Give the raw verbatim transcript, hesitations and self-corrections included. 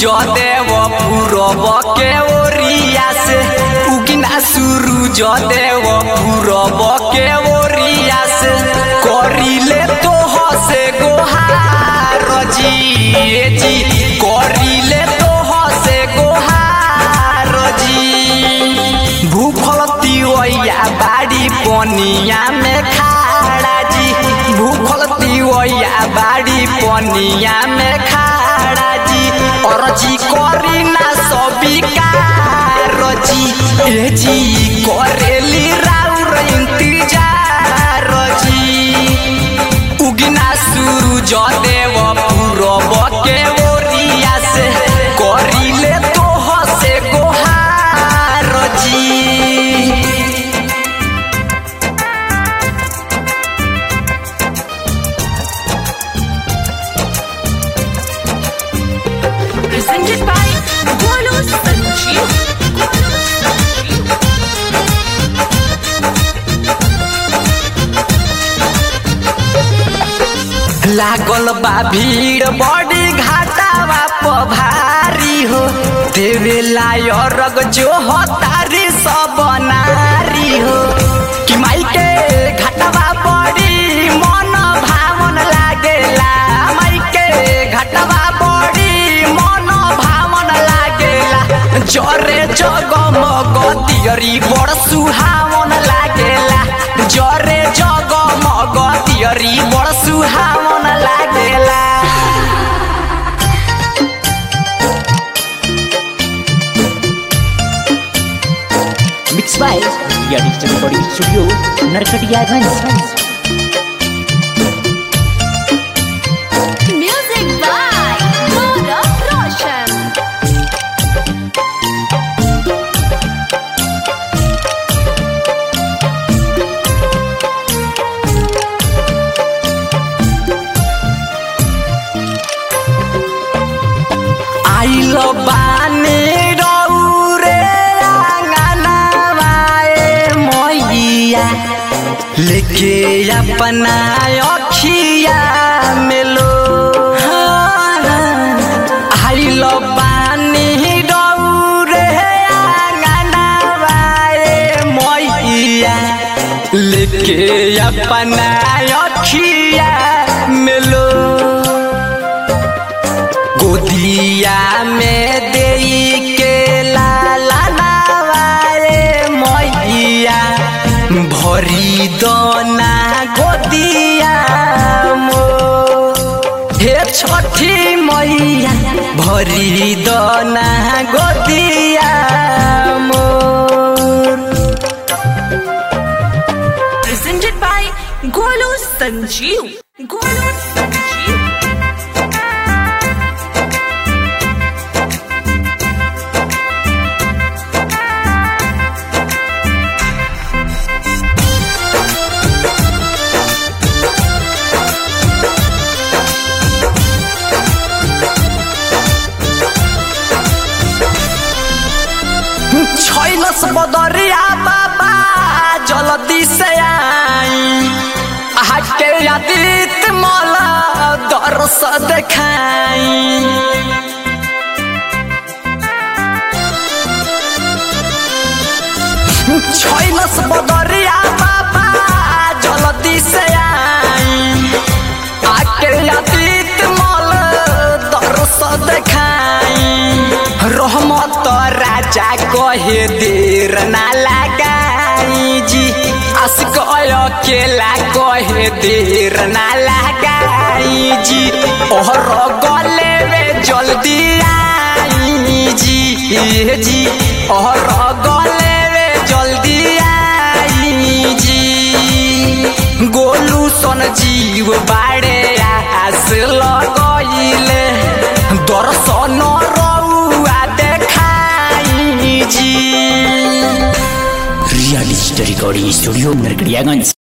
सूरज देव पूरब के ओरिया से उगिना सूरज देव पूरब के ओरिया से करिले तो हसे गोहार जी जी करिले तो हसे गोहार जी भूखल तिवैया बाड़ी पनिया में खाड़ा जी भूखल तिवैया बाड़ी पनिया में खाड़ा जी और जी करी ना सबिकार जी ए जी करेली राउर इंतजार जी उगिना सूरज देव पूरब के ओरिया से करिले तो हसे गोहार जी। Presented by Golu Sanjeev. लागल बा भीड़ बड़ी घाटावा पभारी हो देवेला यरग जो हतारी सब नारी हो कि माई के घाटावा बड़ी मन भावन लागेला माई के घाटावा बड़ी मन भावन लागेला जरे जगमग तियरी बड़ सुहावन लागेला जरे जगमग तियरी बड़ सुहावन लागेला। Mixed by Ria Digital Recording Studio, Narkatiyaganj. Music by Gaurav Roshan. आइल बानी रौरे आंगनवाए मैया लेके अपना अखिया मेलो आइल बानी रौरे आंगनवाए मैया लेके अपना अखिया मेलो गोदिया में देई के लाला नवारे मैया भरी दोना गोदिया मो हे छठी मैया भरी दोना गोदिया मोर। Presented by Golu Sanjeev. Golu Sanjeev. छैलस बदरिया बाबा जल्दी से आई आके आदित मला दरस देखाई छैलस बदरिया बाबा जल्दी से आई आके आदित मला दरस देखाई रहमत राजा कहे देर ना लगाई जी आशिक अकेला कहे देर ना लगाई जी ओहर गले में जल्दी आई जी जी ओहर गले में जल्दी आई जी गोलू सन जीव बाड़े आस लगइले दर्शन Ria Digital Recording Studio, Narkatiyaganj.